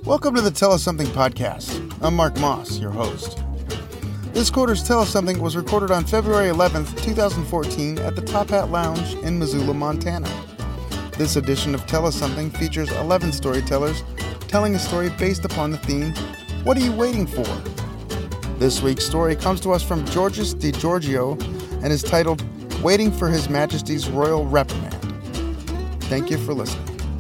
Welcome to the Tell Us Something podcast. I'm Mark Moss, your host. This quarter's Tell Us Something was recorded on February 11th, 2014 at the Top Hat Lounge in Missoula, Montana. This edition of Tell Us Something features 11 storytellers telling a story based upon the theme, What Are You Waiting For? This week's story comes to us from Georges de Giorgio and is titled, Waiting for His Majesty's Royal Reprimand. Thank you for listening.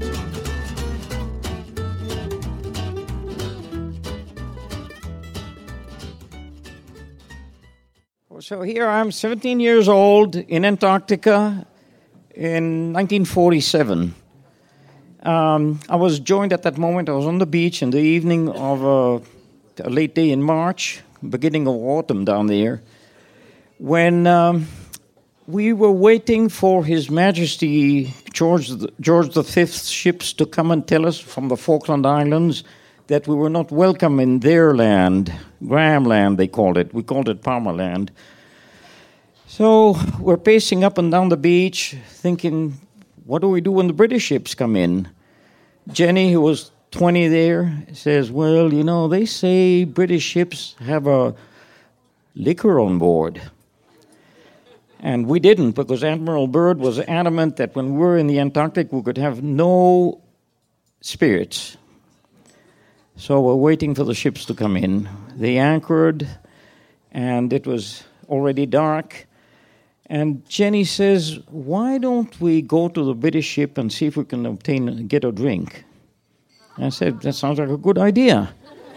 So here I'm 17 years old in Antarctica in 1947. I was joined at that moment, I was on the beach in the evening of a late day in March, beginning of autumn down there, when we were waiting for His Majesty George V's ships to come and tell us from the Falkland Islands that we were not welcome in their land, Graham Land they called it. We called it Palmer Land. So we're pacing up and down the beach, thinking, what do we do when the British ships come in? Jenny, who was 20 there, says, well, you know, they say British ships have a liquor on board. And we didn't, because Admiral Byrd was adamant that when we were in the Antarctic, we could have no spirits. So we're waiting for the ships to come in. They anchored, and it was already dark. And Jenny says, why don't we go to the British ship and see if we can get a drink? I said, that sounds like a good idea.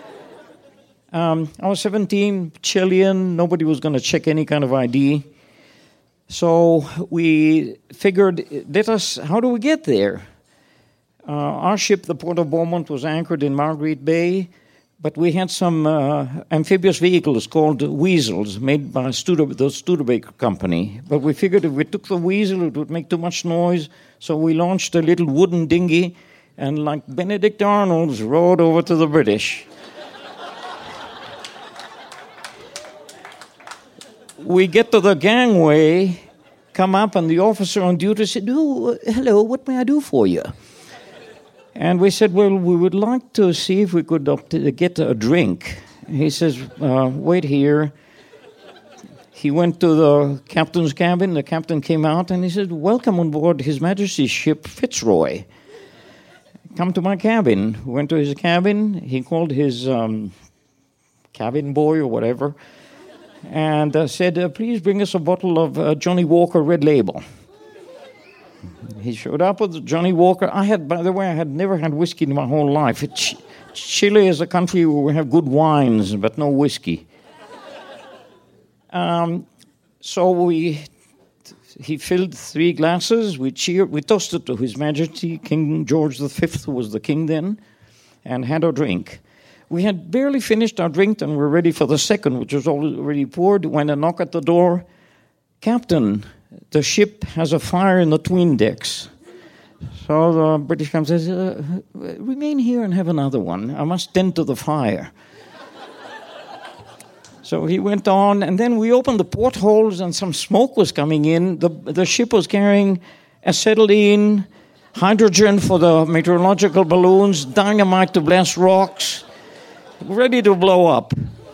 I was 17, Chilean, nobody was going to check any kind of ID. So we figured, how do we get there? Our ship, the Port of Beaumont, was anchored in Marguerite Bay, but we had some amphibious vehicles called Weasels made by the Studebaker Company. But we figured if we took the Weasel, it would make too much noise, so we launched a little wooden dinghy and, like Benedict Arnold's, rowed over to the British. We get to the gangway, come up, and the officer on duty said, oh, hello, what may I do for you? And we said, well, we would like to see if we could get a drink. He says, wait here. He went to the captain's cabin. The captain came out, and he said, welcome on board His Majesty's ship Fitzroy. Come to my cabin. We went to his cabin. He called his cabin boy or whatever, and said, please bring us a bottle of Johnny Walker Red Label. He showed up with Johnny Walker. By the way, I had never had whiskey in my whole life. Chile is a country where we have good wines, but no whiskey. So he filled 3 glasses. We toasted to His Majesty King George V, who was the king then, and had our drink. We had barely finished our drink, and we were ready for the second, which was already poured, when a knock at the door. Captain, the ship has a fire in the 'tween decks. So the British captain says, remain here and have another one. I must tend to the fire. So he went on, and then we opened the portholes, and some smoke was coming in. The ship was carrying acetylene, hydrogen for the meteorological balloons, dynamite to blast rocks, ready to blow up.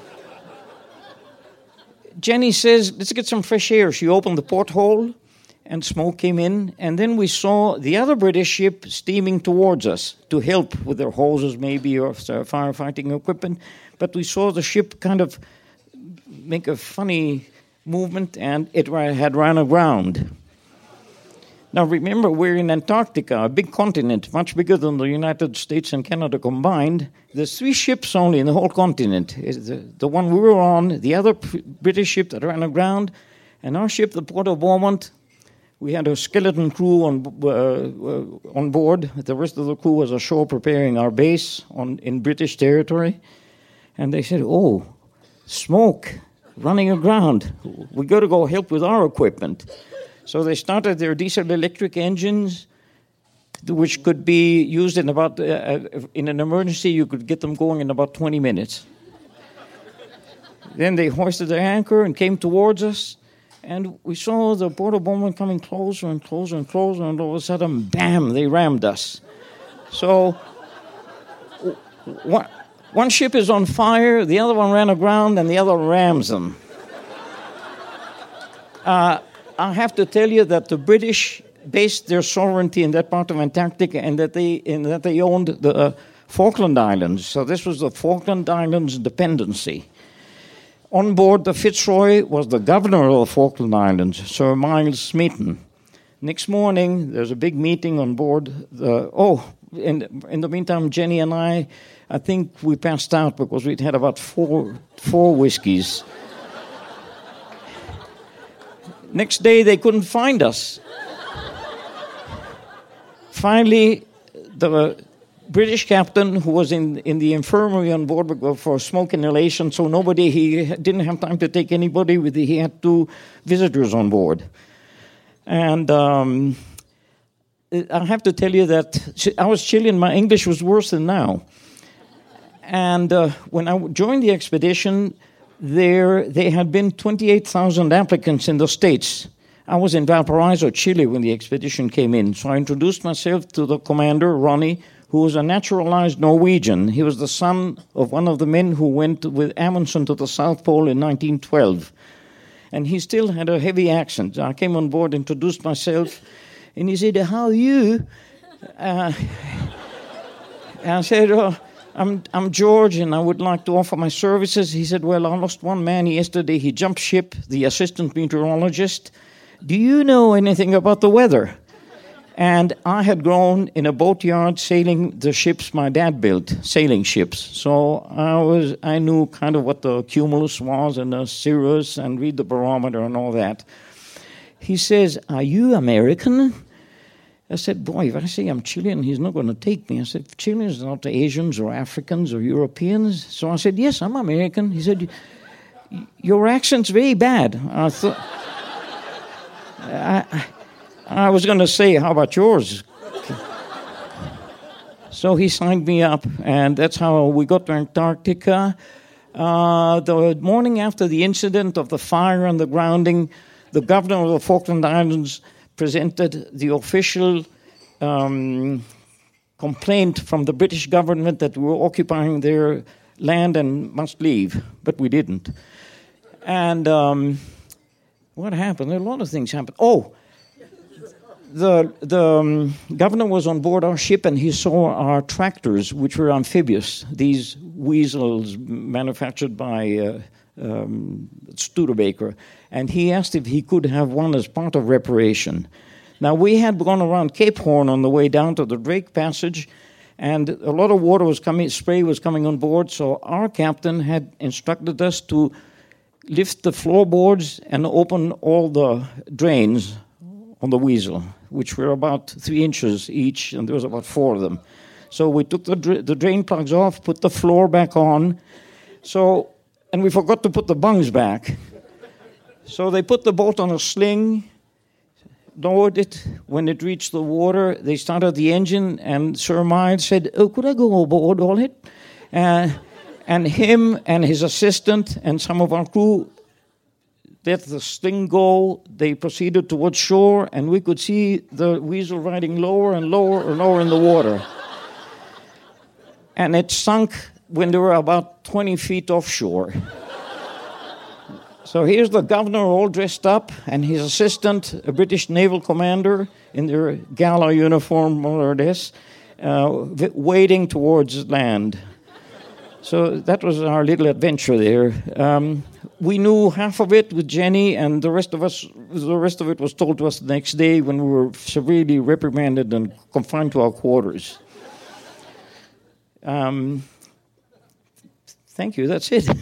Jenny says, let's get some fresh air. She opened the porthole, and smoke came in. And then we saw the other British ship steaming towards us to help with their hoses maybe or firefighting equipment. But we saw the ship kind of make a funny movement, and it had run aground. Now remember, we're in Antarctica, a big continent, much bigger than the United States and Canada combined. There's 3 ships only in the whole continent. The one we were on, the other British ship that ran aground, and our ship, the Port of Beaumont. We had a skeleton crew on board. The rest of the crew was ashore preparing our base in British territory. And they said, oh, smoke running aground. We got to go help with our equipment. So they started their diesel-electric engines, which could be used in about, in an emergency, you could get them going in about 20 minutes. Then they hoisted their anchor and came towards us, and we saw the Port of Beaumont coming closer and closer and closer, and all of a sudden, bam, they rammed us. So One ship is on fire, the other one ran aground, and the other rams them. I have to tell you that the British based their sovereignty in that part of Antarctica and that they owned the Falkland Islands. So this was the Falkland Islands dependency. On board the Fitzroy was the governor of the Falkland Islands, Sir Miles Smeaton. Next morning, there's a big meeting on board. In the meantime, Jenny and I think we passed out because we'd had about four whiskeys. Next day, they couldn't find us. Finally, the British captain, who was in the infirmary on board for smoke inhalation, so he didn't have time to take anybody with he had 2 visitors on board. And I have to tell you that I was Chilean, my English was worse than now. And when I joined the expedition, there had been 28,000 applicants in the States. I was in Valparaiso, Chile, when the expedition came in. So I introduced myself to the commander, Ronnie, who was a naturalized Norwegian. He was the son of one of the men who went with Amundsen to the South Pole in 1912. And he still had a heavy accent. I came on board, introduced myself, and he said, "How are you?" I said, I'm George, and I would like to offer my services. He said, "Well, I lost one man yesterday. He jumped ship, the assistant meteorologist. Do you know anything about the weather?" And I had grown in a boatyard sailing the ships my dad built, sailing ships. So I knew kind of what the cumulus was and the cirrus and read the barometer and all that. He says, "Are you American?" I said, "Boy, if I say I'm Chilean, he's not going to take me." I said, "Chileans are not Asians or Africans or Europeans." So I said, "Yes, I'm American." He said, "Your accent's very bad." I thought, I was going to say, "How about yours?" So he signed me up, and that's how we got to Antarctica. The morning after the incident of the fire and the grounding, the governor of the Falkland Islands presented the official complaint from the British government that we were occupying their land and must leave, but we didn't. And what happened? A lot of things happened. The governor was on board our ship, and he saw our tractors, which were amphibious, these weasels manufactured by Studebaker, and he asked if he could have one as part of reparation. Now, we had gone around Cape Horn on the way down to the Drake Passage, and a lot of water was coming, spray was coming on board, so our captain had instructed us to lift the floorboards and open all the drains on the Weasel, which were about 3 inches each, and there was about 4 of them. So we took the drain plugs off, put the floor back on, and we forgot to put the bungs back. So they put the boat on a sling, lowered it. When it reached the water, they started the engine, and Sir Miles said, "Oh, could I go aboard all it?" And him and his assistant and some of our crew let the sling go. They proceeded towards shore, and we could see the Weasel riding lower and lower and lower in the water. And it sunk when they were about 20 feet offshore. So here's the governor all dressed up, and his assistant, a British naval commander in their gala uniform, more or less, wading towards land. So that was our little adventure there. We knew half of it with Jenny, and the rest of it was told to us the next day when we were severely reprimanded and confined to our quarters. Thank you. That's it.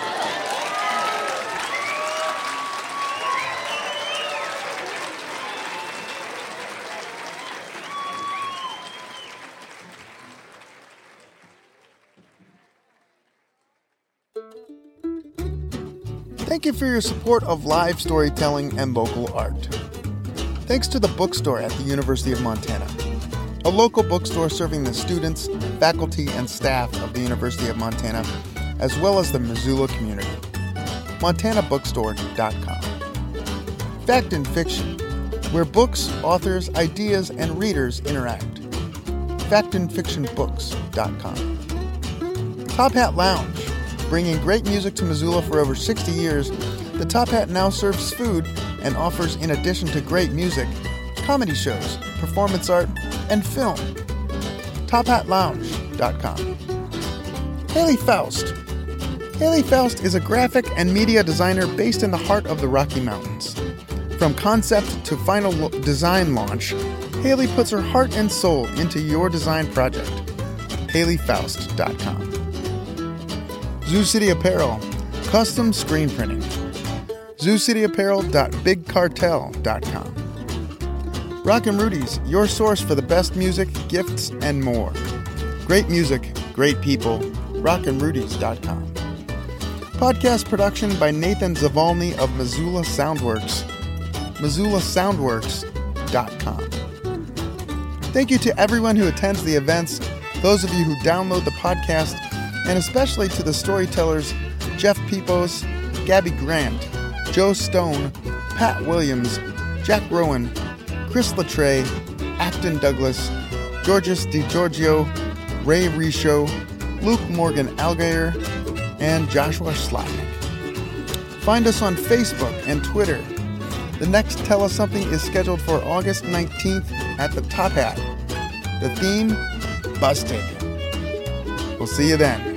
Thank you for your support of live storytelling and local art. Thanks to the bookstore at the University of Montana, a local bookstore serving the students, faculty, and staff of the University of Montana, as well as the Missoula community. MontanaBookstore.com. Fact and Fiction, where books, authors, ideas, and readers interact. FactandFictionBooks.com. Top Hat Lounge. Bringing great music to Missoula for over 60 years, the Top Hat now serves food and offers, in addition to great music, comedy shows, performance art, and film. TopHatLounge.com. Haley Faust. Haley Faust is a graphic and media designer based in the heart of the Rocky Mountains. From concept to final design launch, Haley puts her heart and soul into your design project. HaleyFaust.com. Zoo City Apparel, custom screen printing. ZooCityApparel.BigCartel.com. Rockin' Rudy's, your source for the best music, gifts, and more. Great music, great people. RockinRudy's.com. Podcast production by Nathan Zavalny of Missoula Soundworks. MissoulaSoundworks.com. Thank you to everyone who attends the events, those of you who download the podcast, and especially to the storytellers Jeff Pepos, Gabby Grant, Joe Stone, Pat Williams, Jack Rowan, Chris Latre, Acton Douglas, Georges DiGiorgio, Ray Risho, Luke Morgan Algayer, and Joshua Slotnick. Find us on Facebook and Twitter. The next Tell Us Something is scheduled for August 19th at the Top Hat. The theme, Bus Ticket. We'll see you then.